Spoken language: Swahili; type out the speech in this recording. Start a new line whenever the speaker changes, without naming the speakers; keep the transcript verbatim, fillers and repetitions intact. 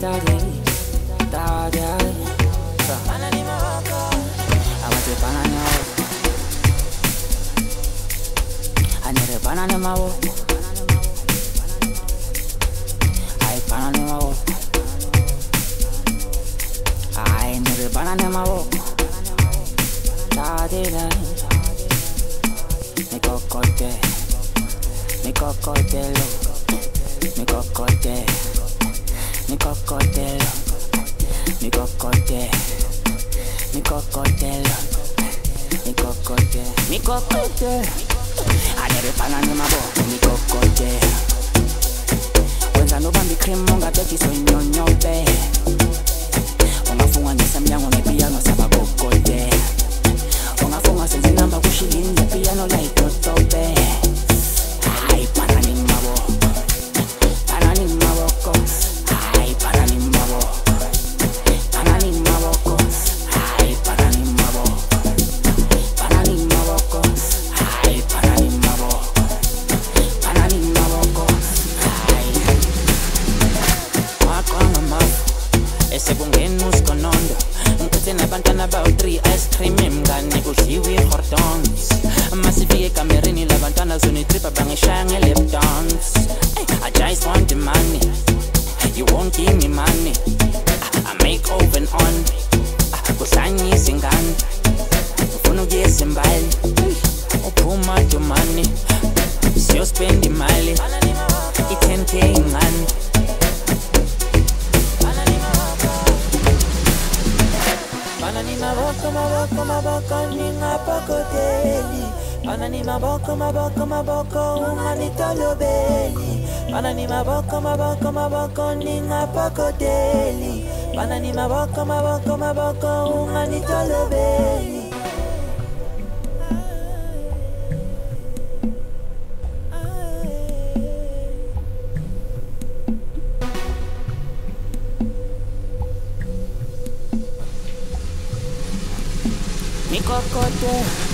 daddy, daddy. Banana maboko. I want a banana. I need a banana maboko. I banana maboko. I need a banana maboko. Daddy, daddy. Mi cocote, mi cocotelo, mi cocote, mi cocotelo, mi cocote, mi cocotelo, mi cocote, mi cocote. Anere banana mabo, mi cocote. Wenza no bambi cream monga beti so nyonyo be. Ungafunga ngesamnyango ngepiano saba cocote. Ungafunga senze namba kushilini ngepiano like totobe. Ay banana mabo, banana maboko. Ay banana mabo, banana maboko. Ay banana mabo, banana maboko. Ay banana mabo, banana maboko. Ay wakona mabo, ese kungena usikonondo. Ngiphethe nabantwana about three ice cream emngane kudliwe hordons. Masifike ekamerini labantwana zonitripa bangishaya nge-lap dance. I just want the money, you won't give me money. I make oven on, kuhlanyisa ingane. Ufuna ukuyeza imbali, uphuma domani. Siyospend imali, i-ten K ingane. Banani maboko, maboko, maboko, ninga pakoteli. Banani maboko, maboko, maboko, unganitolobeli. Banani maboko, maboko, maboko, ninga pakoteli. Banani maboko, maboko, maboko, unganitolobeli. Mi cocote.